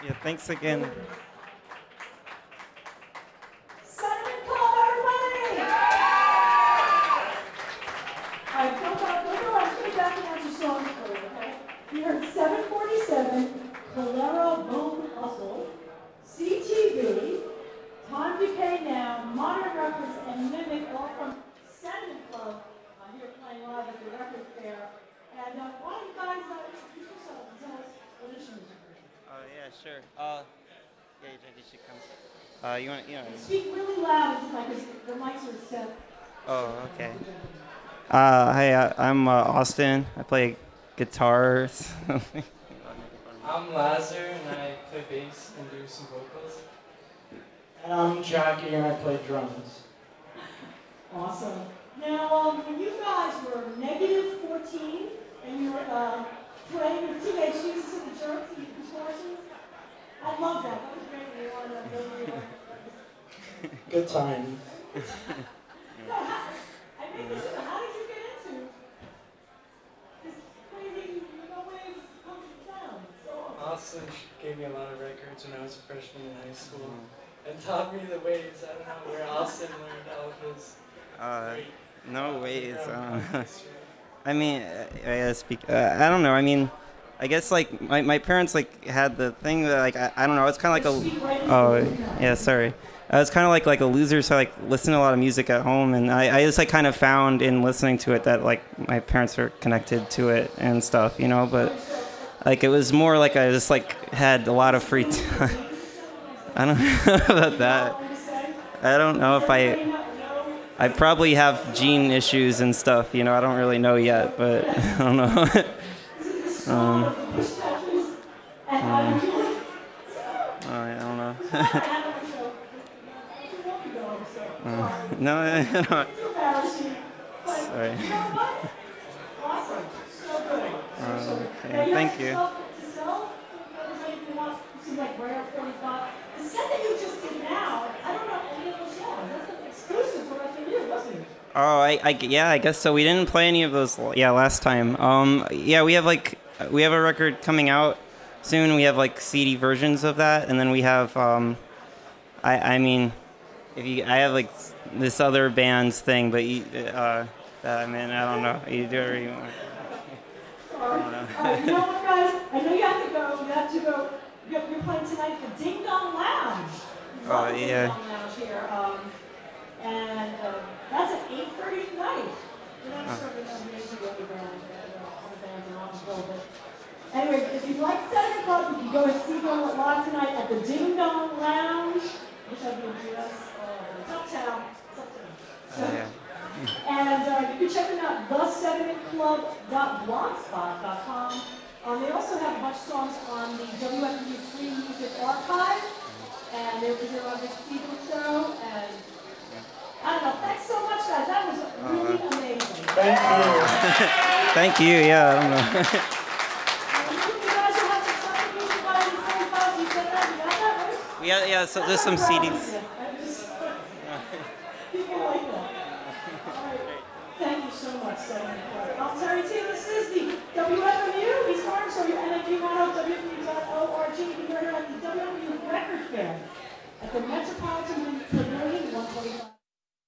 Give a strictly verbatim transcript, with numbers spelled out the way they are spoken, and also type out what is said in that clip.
Yeah, thanks again. Cinnamon Club, everybody! All right, don't go, don't go on. Take back and answer songs for you, okay? You heard seven forty-seven, Calero Bone Hustle, C T V, Time Decay Now, Modern Reference, and Mimic, all from Cinnamon Club, uh, here playing live at the record fair. And uh, why don't you guys uh, introduce yourselves and tell us what instruments you're playing? Oh yeah, sure. Uh, yeah, you you should come. Uh, you want, you know. Speak really loud into the mic, because the mics are set. Oh, okay. Uh, hi, uh, I'm uh, Austin. I play guitar. I'm Lazar, and I play bass and do some vocals. And I'm Jackie, and I play drums. Awesome. Now, um, when you guys were negative fourteen and you were uh, playing with teenage Jesus and the Jerks and the contortions, I love that. That was great. You wanted to go Good time. So, how, I made this up. How did you get into this crazy no wave country sound? So awesome. Austin gave me a lot of records when I was a freshman in high school and taught me the ways. I don't know where Austin learned all of his. Uh, great, no uh, ways. background Uh, history. I mean, uh, I gotta speak. Uh, I don't know. I mean, I guess like my, my parents like had the thing that like I, I don't know. It's kind of like a. Oh yeah, sorry. I was kind of like like a loser, so I like listen to a lot of music at home, and I, I just like kind of found in listening to it that like my parents were connected to it and stuff, you know. But like it was more like I just like had a lot of free time. I don't know about that. I don't know if I. I probably have gene issues and stuff, you know. I don't really know yet, but I don't know. um, um, oh, I don't know. uh, no, no. Sorry. Uh, okay, thank you. The set that you just did now, I don't know any of those songs. That's an exclusive for F M U, wasn't it? Oh, I, I, yeah, I guess so. We didn't play any of those, yeah, last time. Um, yeah, we have like, we have a record coming out soon. We have like C D versions of that, and then we have, um, I, I mean, if you, I have like this other band's thing, but you, uh, I mean, I don't know. You do whatever you want. Sorry. All right, you know what, guys? I know you have to go. You have to go. You're, you're playing tonight at the Ding Dong Lounge. Oh, Love the yeah. Ding Dong Lounge here. Um, and uh, that's at eight thirty tonight. We're not Oh. sure if we know the names of the other bands, uh, other bands around the world, but anyway, if you'd like Cinnamon Club, you can go and see them live tonight at the Ding Dong Lounge, which I will address. Uh, it's uptown. It's uptown. So, Oh, yeah. and uh, you can check them out, the sediment club dot blogspot dot com. Um, they also have a bunch of songs on the W F M U Free Music Archive, and there was a Roger Stevens show, and I don't know, thanks so much, guys. That was really Uh, amazing. Thank you. Thank you, yeah, I don't know. And you guys will have some stuff to use by the same files you said that. You got that, right? yeah, yeah, so there's some C Ds. People like that. All right. Thank you so much, Cinnamon Club. I'm Terry T. This is the W F M U East Orange, so your N F U one oh W F M U dot org. You can hear it on the W F M U Record Fair at the Metropolitan Pavilion, one twenty-five.